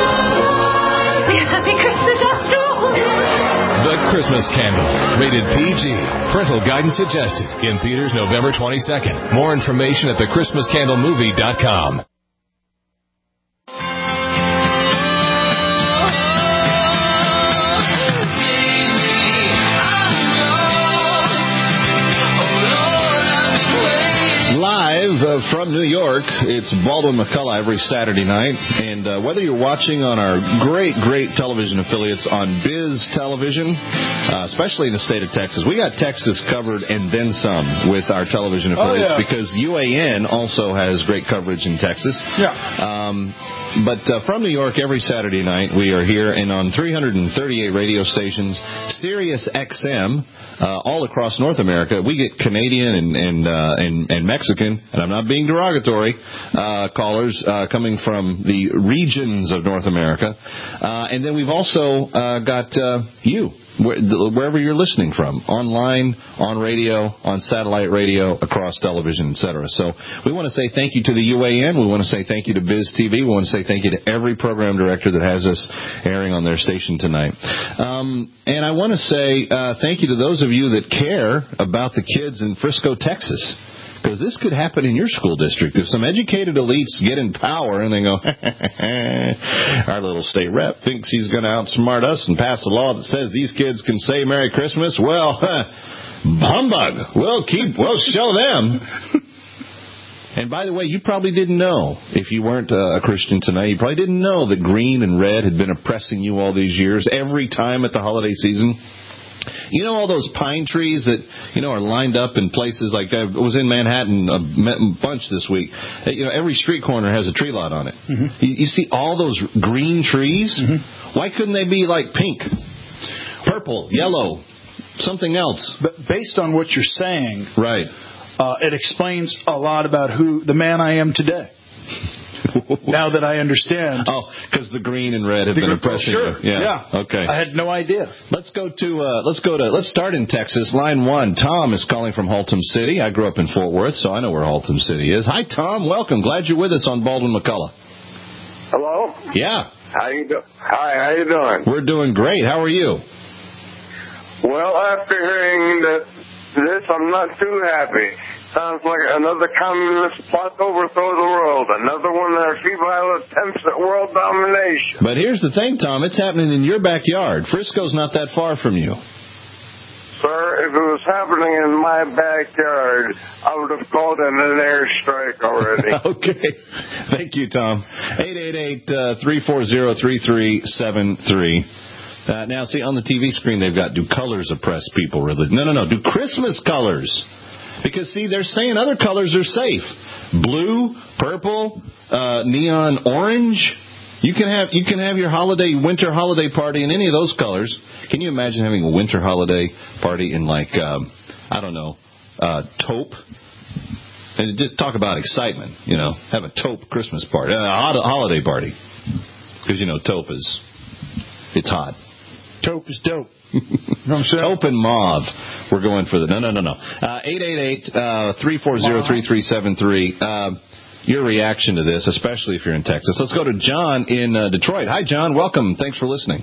Happy Christmas after all! The Christmas Candle, rated P G. Parental guidance suggested. In theaters November twenty-second. More information at the christmas candle movie dot com. Live uh, from New York, it's Baldwin McCullough every Saturday night. And uh, whether you're watching on our great, great television affiliates on Biz Television, uh, especially in the state of Texas, we got Texas covered and then some with our television affiliates, oh, yeah. because U A N also has great coverage in Texas. Yeah. Um, but uh, from New York, every Saturday night, we are here, and on three hundred thirty-eight radio stations, Sirius X M, uh, all across North America. We get Canadian and and, uh, and and Mexican, and I'm not being derogatory, uh, callers uh, coming from the regions of North America. Uh, and then we've also uh, got uh, you, wherever you're listening from, online, on radio, on satellite radio, across television, et cetera. So we want to say thank you to the U A N. We want to say thank you to Biz T V. We want to say thank you to every program director that has us airing on their station tonight. Um, and I want to say uh, thank you to those of you that care about the kids in Frisco, Texas. Because this could happen in your school district. If some educated elites get in power and they go, our little state rep thinks he's going to outsmart us and pass a law that says these kids can say Merry Christmas, well, humbug. We'll keep, we'll show them. And by the way, you probably didn't know, if you weren't uh, a Christian tonight, you probably didn't know that green and red had been oppressing you all these years, every time at the holiday season. You know all those pine trees that, you know, are lined up in places like, I was in Manhattan a bunch this week. You know, every street corner has a tree lot on it. Mm-hmm. You, you see all those green trees? Mm-hmm. Why couldn't they be like pink, purple, yellow, something else? But based on what you're saying, right, uh, it explains a lot about who the man I am today. Now that I understand. Oh, because the green and red have the been oppressing sure. you. Yeah. yeah. Okay. I had no idea. Let's go to, uh, let's go to, let's start in Texas. Line one. Tom is calling from Haltom City. I grew up in Fort Worth, so I know where Haltom City is. Hi, Tom. Welcome. Glad you're with us on Baldwin McCullough. Hello? Yeah. How you do- Hi, how you doing? We're doing great. How are you? Well, after hearing that this, I'm not too happy. Sounds like another communist plot to overthrow the world. Another one of their futile attempts at world domination. But here's the thing, Tom. It's happening in your backyard. Frisco's not that far from you. Sir, if it was happening in my backyard, I would have called in an airstrike already. Okay. Thank you, Tom. eight eight eight, three four zero, three three seven three. Uh, now, see, on the T V screen, they've got, do colors oppress people? Really? No, no, no. Do Christmas colors. Because, see, they're saying other colors are safe. Blue, purple, uh, neon orange. You can have you can have your holiday, winter holiday party in any of those colors. Can you imagine having a winter holiday party in, like, um, I don't know, uh, taupe? And just talk about excitement, you know. Have a taupe Christmas party, uh, a holiday party. Because, you know, taupe is, it's hot. Taupe is dope. You know what I'm saying? Taupe and mauve. We're going for the... No, no, no, no. Uh, eight eight eight, three four zero, three three seven three. Uh, your reaction to this, especially if you're in Texas. Let's go to John in uh, Detroit. Hi, John. Welcome. Thanks for listening.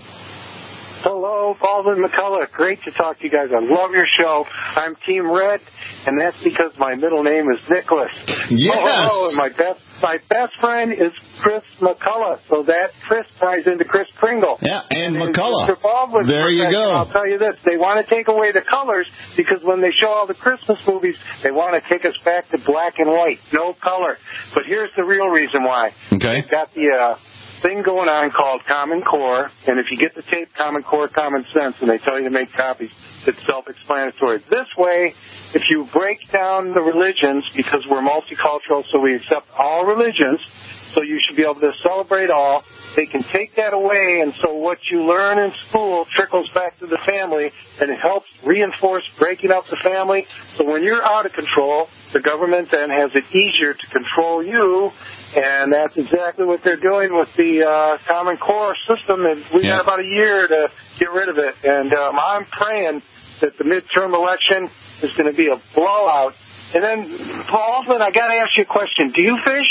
Hello, Baldwin McCullough. Great to talk to you guys. I love your show. I'm Team Red, and that's because my middle name is Nicholas. Yes. Oh, and my best my best friend is Chris McCullough, so that Chris ties into Chris Kringle. Yeah, and, and McCullough. There you go. I'll tell you this. They want to take away the colors because when they show all the Christmas movies, they want to take us back to black and white, no color. But here's the real reason why. Okay. They've got the... Uh, thing going on called Common Core, and if you get the tape Common Core, Common Sense, and they tell you to make copies, it's self-explanatory. This way, if you break down the religions, because we're multicultural, so we accept all religions, so you should be able to celebrate all, they can take that away, and so what you learn in school trickles back to the family, and it helps reinforce breaking up the family. So when you're out of control, the government then has it easier to control you, and that's exactly what they're doing with the uh, Common Core system, and we've yeah. got about a year to get rid of it. And um, I'm praying that the midterm election is going to be a blowout. And then, Baldwin, I got to ask you a question. Do you fish?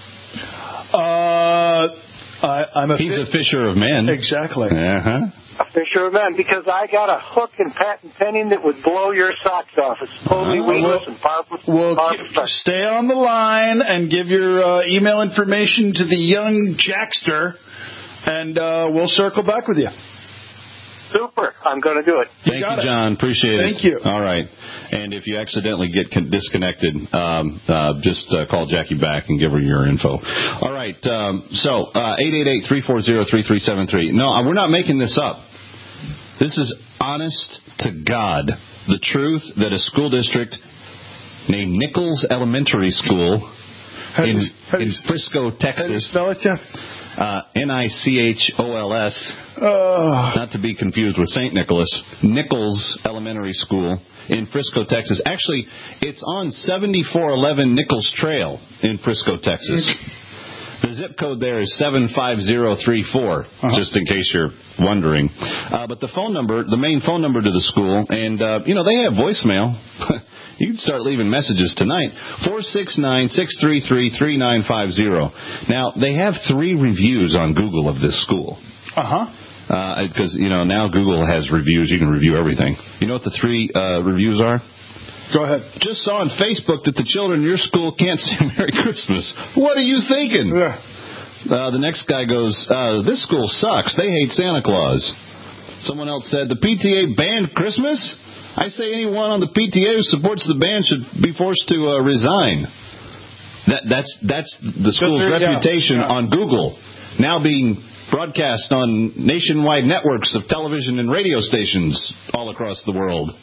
Uh... I, I'm a He's fish. a fisher of men. Exactly. Uh-huh. A fisher of men, because I got a hook and patent pending that would blow your socks off. It's totally uh, weedless well, and powerful. Well, powerful stay on the line and give your uh, email information to the young Jackster, and uh, we'll circle back with you. Super. I'm going to do it. Thank you, you John. Appreciate it. Thank you. All right. And if you accidentally get con- disconnected, um, uh, just uh, call Jackie back and give her your info. All right. Um, so, uh, eight eight eight, three four zero, three three seven three. No, we're not making this up. This is honest to God. The truth that a school district named Nichols Elementary School in, in Frisco, Texas. How do you spell it, Jeff? Uh, N I C H O L S, uh. not to be confused with Saint Nicholas, Nichols Elementary School in Frisco, Texas. Actually, it's on seventy-four eleven Nichols Trail in Frisco, Texas. The zip code there is seven five zero three four, uh-huh. just in case you're wondering. Uh, but the phone number, the main phone number to the school, and, uh, you know, they have voicemail. You can start leaving messages tonight. four six nine, six three three, three nine five zero. Now, they have three reviews on Google of this school. Uh-huh. Because, uh, you know, now Google has reviews. You can review everything. You know what the three uh, reviews are? Go ahead. Just saw on Facebook that the children in your school can't say Merry Christmas. What are you thinking? Yeah. Uh, the next guy goes, uh, this school sucks. They hate Santa Claus. Someone else said, the P T A banned Christmas? I say anyone on the P T A who supports the ban should be forced to uh, resign. That, that's that's the school's there, reputation yeah, yeah. on Google, now being broadcast on nationwide networks of television and radio stations all across the world.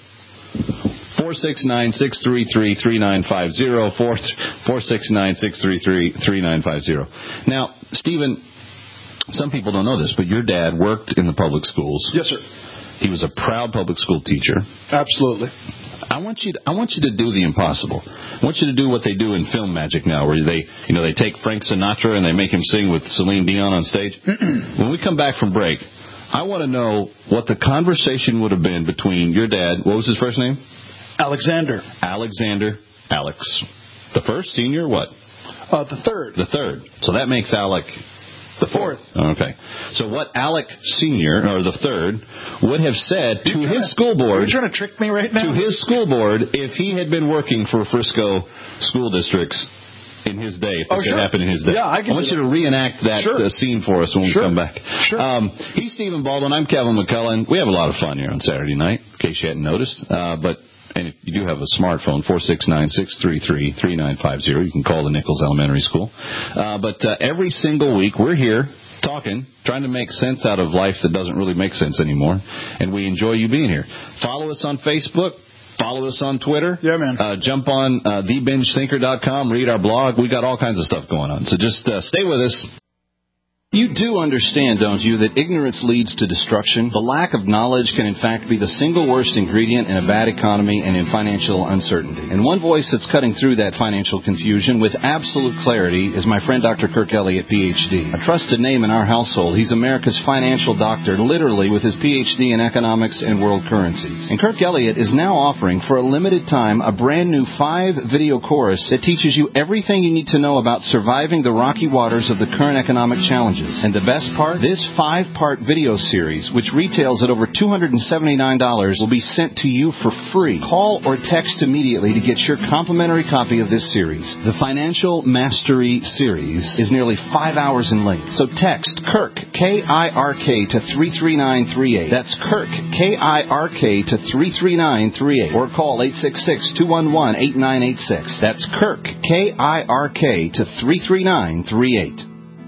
four six nine, six three three, three nine five zero, four six nine, six three three, three nine five zero. Now, Stephen, some people don't know this, but your dad worked in the public schools. Yes, sir. He was a proud public school teacher. Absolutely. I want you to, I want you to do the impossible. I want you to do what they do in Film Magic now, where they, you know, they take Frank Sinatra and they make him sing with Celine Dion on stage. When we come back from break, I want to know what the conversation would have been between your dad. What was his first name? Alexander. Alexander. Alex. The first, senior, what? Uh, the third. The third. So that makes Alec the fourth. Okay. So what Alec Senior, or the third, would have said to his to, school board... Are you trying to trick me right now? To his school board if he had been working for Frisco school districts in his day, if this oh, sure. had happened in his day. Yeah, I, can I want you to reenact that sure. uh, scene for us when sure. we come back. Sure. Um, he's Stephen Baldwin. I'm Kevin McCullen. We have a lot of fun here on Saturday night, in case you hadn't noticed. Uh, but... And if you do have a smartphone, four six nine, six three three, three nine five zero. You can call the Nichols Elementary School. Uh, but uh, every single week, we're here talking, trying to make sense out of life that doesn't really make sense anymore. And we enjoy you being here. Follow us on Facebook. Follow us on Twitter. Yeah, man. Uh, jump on uh, the binge thinker dot com. Read our blog. We got all kinds of stuff going on. So just uh, stay with us. You do understand, don't you, that ignorance leads to destruction? The lack of knowledge can, in fact, be the single worst ingredient in a bad economy and in financial uncertainty. And one voice that's cutting through that financial confusion with absolute clarity is my friend Doctor Kirk Elliott, P H D. A trusted name in our household. He's America's financial doctor, literally, with his P H D in economics and world currencies. And Kirk Elliott is now offering, for a limited time, a brand new five-video course that teaches you everything you need to know about surviving the rocky waters of the current economic challenges. And the best part, this five-part video series, which retails at over two hundred seventy-nine dollars, will be sent to you for free. Call or text immediately to get your complimentary copy of this series. The Financial Mastery Series is nearly five hours in length. So text Kirk, K I R K, to three three nine three eight. That's Kirk, K I R K, to three three nine three eight. Or call eight six six, two one one, eight nine eight six. That's Kirk, K I R K, to three three nine three eight.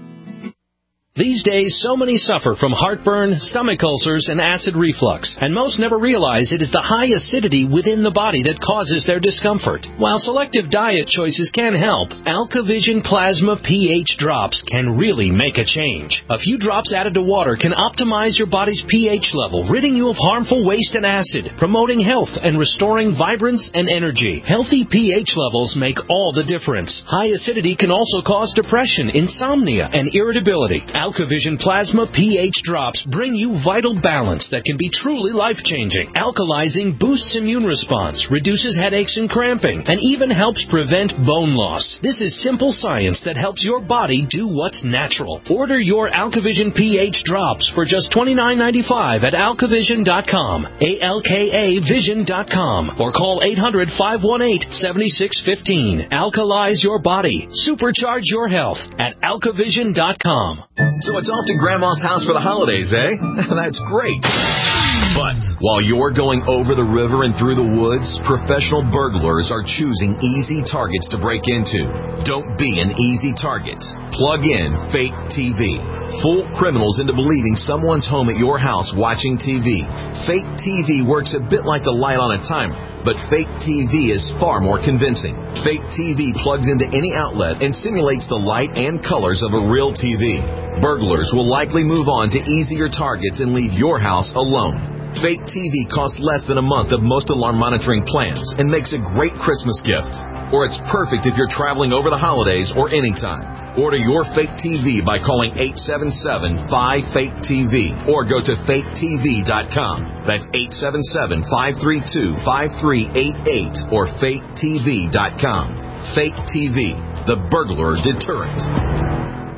These days, so many suffer from heartburn, stomach ulcers, and acid reflux, and most never realize it is the high acidity within the body that causes their discomfort. While selective diet choices can help, AlkaVision Plasma pH drops can really make a change. A few drops added to water can optimize your body's pH level, ridding you of harmful waste and acid, promoting health and restoring vibrance and energy. Healthy pH levels make all the difference. High acidity can also cause depression, insomnia, and irritability. AlkaVision Plasma pH drops bring you vital balance that can be truly life-changing. Alkalizing boosts immune response, reduces headaches and cramping, and even helps prevent bone loss. This is simple science that helps your body do what's natural. Order your AlkaVision pH drops for just twenty-nine ninety-five at alkavision dot com, A L K A vision dot com, or call eight hundred, five one eight, seven six one five. Alkalize your body. Supercharge your health at alkavision dot com. So it's off to Grandma's house for the holidays, eh? That's great. But while you're going over the river and through the woods, professional burglars are choosing easy targets to break into. Don't be an easy target. Plug in Fake T V. Fool criminals into believing someone's home at your house watching T V. Fake T V works a bit like the light on a timer. But fake T V is far more convincing. Fake T V plugs into any outlet and simulates the light and colors of a real T V. Burglars will likely move on to easier targets and leave your house alone. Fake T V costs less than a month of most alarm monitoring plans and makes a great Christmas gift. Or it's perfect if you're traveling over the holidays or anytime. Order your fake T V by calling eight seven seven, five, fake T V or go to fake T V dot com. That's eight seven seven, five three two, five three eight eight or fake T V dot com. Fake T V, the burglar deterrent.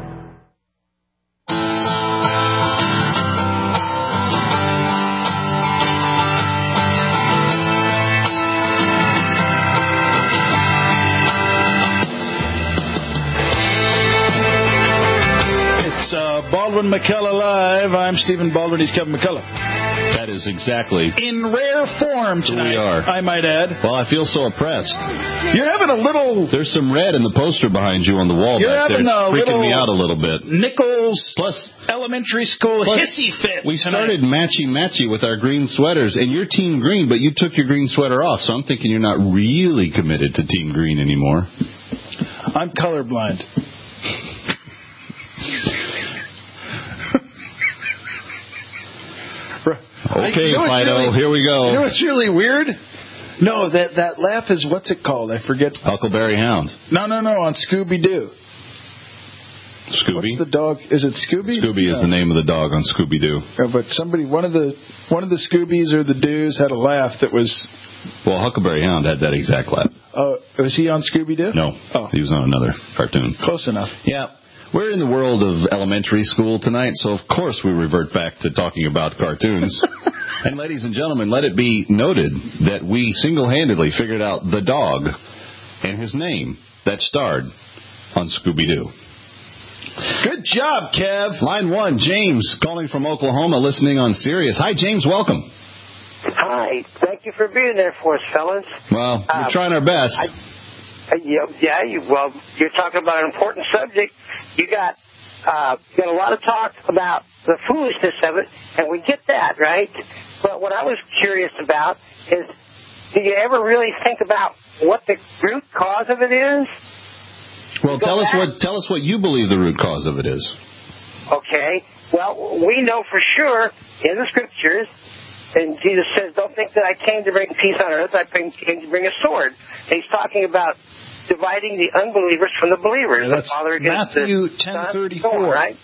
Baldwin McCullough Live. I'm Stephen Baldwin. He's Kevin McCullough. That is exactly in rare form tonight. We are. I might add. Well, I feel so oppressed. You're having a little. There's some red in the poster behind you on the wall You're back there. having It's a freaking little me out a little bit. Nichols plus elementary school plus, hissy fit. We started matchy matchy with our green sweaters, and you're Team Green, but you took your green sweater off, so I'm thinking you're not really committed to Team Green anymore. I'm colorblind. Okay, you know Fido, really, here we go. You know what's really weird? No, that, that laugh is, what's it called? I forget. Huckleberry Hound. No, no, no, on Scooby-Doo. Scooby? What's the dog? Is it Scooby? Scooby is no. the name of the dog on Scooby-Doo. Yeah, but somebody, one of the one of the Scoobies or the Doos had a laugh that was... Well, Huckleberry Hound had that exact laugh. Oh, uh, was he on Scooby-Doo? No, oh. He was on another cartoon. Close enough. Yeah. We're in the world of elementary school tonight, so of course we revert back to talking about cartoons. And ladies and gentlemen, let it be noted that we single-handedly figured out the dog and his name that starred on Scooby-Doo. Good job, Kev. Line one, James, calling from Oklahoma, listening on Sirius. Hi, James. Welcome. Hi. Thank you for being there for us, fellas. Well, we're um, trying our best. I, uh, yeah, yeah you, well, you're talking about an important subject. You got, uh, you got a lot of talk about the foolishness of it, and we get that, right? But what I was curious about is, do you ever really think about what the root cause of it is? Well, tell us what tell us what you believe the root cause of it is. Okay. Well, we know for sure in the scriptures, and Jesus says, "Don't think that I came to bring peace on earth. I came to bring a sword." And he's talking about dividing the unbelievers from the believers. Yeah, that's the Father against Matthew the ten thirty-four, right?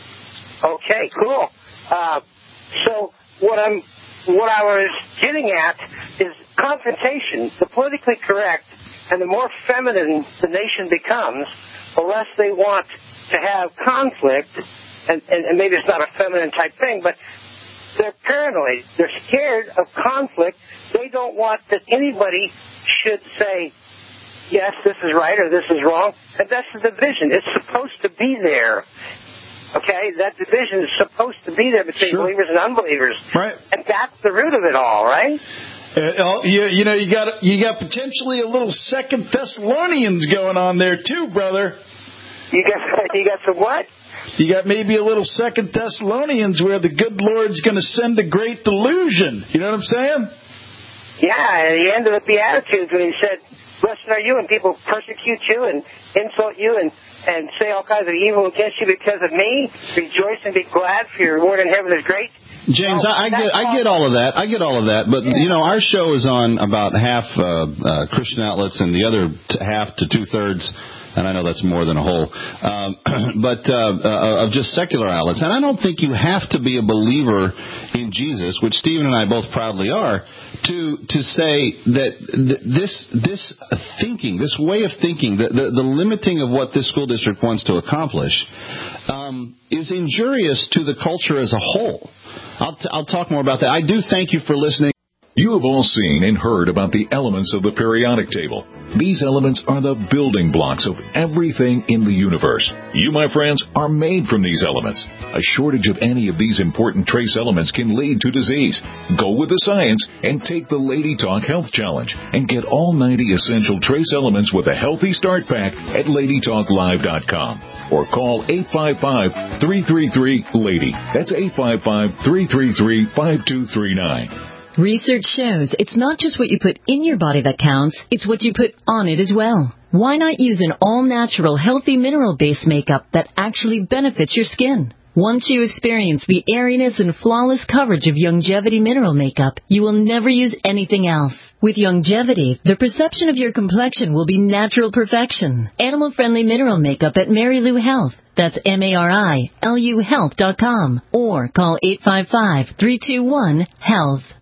Okay, cool. Uh, so what I'm what I was getting at is confrontation. The politically correct. And the more feminine the nation becomes, the less they want to have conflict. And, and, and maybe it's not a feminine type thing, but they're paranoid. They're scared of conflict. They don't want that anybody should say, yes, this is right or this is wrong. And that's the division. It's supposed to be there. Okay? That division is supposed to be there between sure. believers and unbelievers. Right. And that's the root of it all, right? Uh, you, you know, you got you got potentially a little Second Thessalonians going on there too, brother. You got you got some what? You got maybe a little Second Thessalonians where the good Lord's going to send a great delusion. You know what I'm saying? Yeah, and he ended the Beatitudes when he said, "Blessed are you when people persecute you and insult you and and say all kinds of evil against you because of me. Rejoice and be glad, for your reward in heaven is great." James, I, I get I get all of that. I get all of that. But, yeah. you know, our show is on about half uh, uh, Christian outlets and the other t- half to two-thirds, and I know that's more than a whole, um, but uh, uh, of just secular outlets. And I don't think you have to be a believer in Jesus, which Stephen and I both proudly are, to to say that th- this this thinking, this way of thinking, the, the, the limiting of what this school district wants to accomplish um, is injurious to the culture as a whole. I'll, t- I'll talk more about that. I do thank you for listening. You have all seen and heard about the elements of the periodic table. These elements are the building blocks of everything in the universe. You, my friends, are made from these elements. A shortage of any of these important trace elements can lead to disease. Go with the science and take the Lady Talk Health Challenge and get all ninety essential trace elements with a healthy start pack at lady talk live dot com or call eight five five, three three three, LADY. That's eight five five, three three three, five two three nine. Research shows it's not just what you put in your body that counts, it's what you put on it as well. Why not use an all-natural, healthy mineral-based makeup that actually benefits your skin? Once you experience the airiness and flawless coverage of Youngevity mineral makeup, you will never use anything else. With Youngevity, the perception of your complexion will be natural perfection. Animal-friendly mineral makeup at Mary Lou Health. That's M A R I L U health dot com. Or call eight five five, three two one, HEALTH.